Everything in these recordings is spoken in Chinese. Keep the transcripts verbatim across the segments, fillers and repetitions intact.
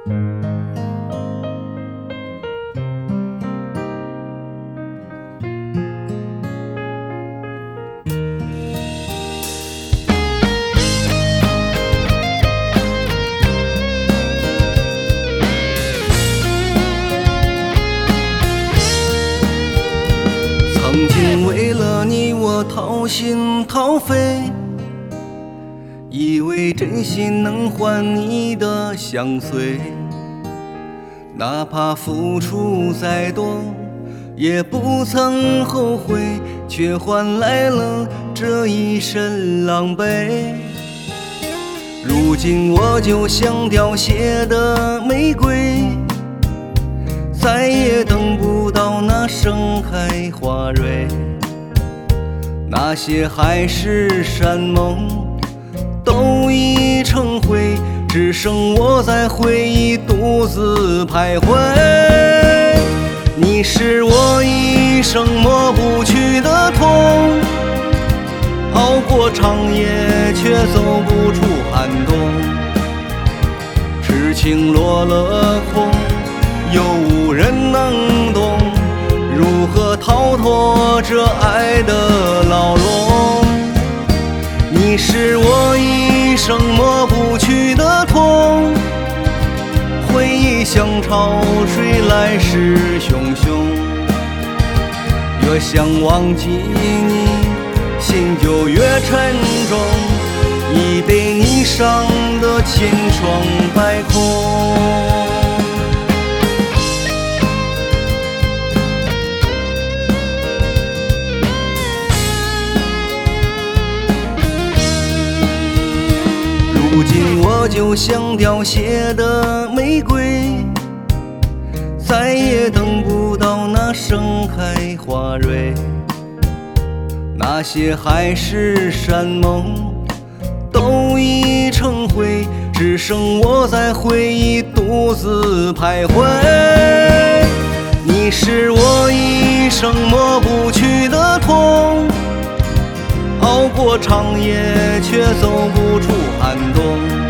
曾经为了你我掏心掏肺，以为真心能换你的相随，哪怕付出再多也不曾后悔，却换来了这一身狼狈。如今我就像凋谢的玫瑰，再也等不到那盛开花蕊，那些海誓山盟都已成灰，只剩我在回忆独自徘徊。你是我一生抹不去的痛，熬过长夜却走不出寒冬，痴情落了空，又无人能懂，如何逃脱这爱的牢笼？你是我一生抹不去的痛，回忆像潮水来势汹汹，越想忘记你，心就越沉重，已被你伤得千疮百孔。如今我就像凋谢的玫瑰，再也等不到那盛开花蕊，那些海誓山盟都已成灰，只剩我在回忆独自徘徊。你是我一生抹不去的痛，熬过长夜却走不出寒冬，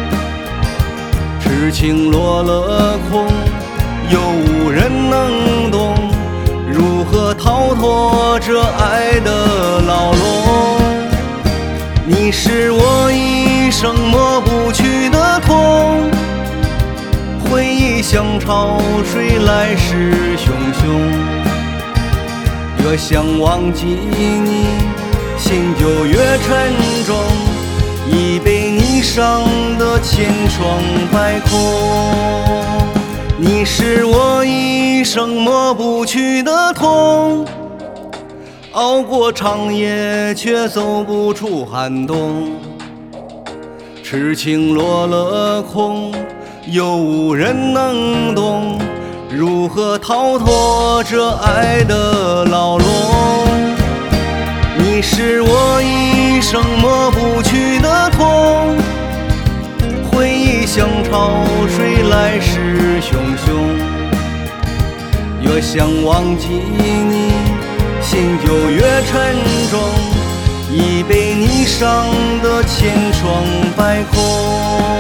痴情落了空，又无人能懂，如何逃脱这爱的牢笼？你是我一生抹不去的痛，回忆像潮水来势汹汹，越想忘记你，心就越沉重，已被你伤得千疮百孔。你是我一生抹不去的痛，熬过长夜却走不出寒冬，痴情落了空，又无人能懂，如何逃脱这爱的牢笼？你是我一生抹不去的痛，回忆像潮水来势汹汹，越想忘记你，心就越沉重，已被你伤得千疮百孔。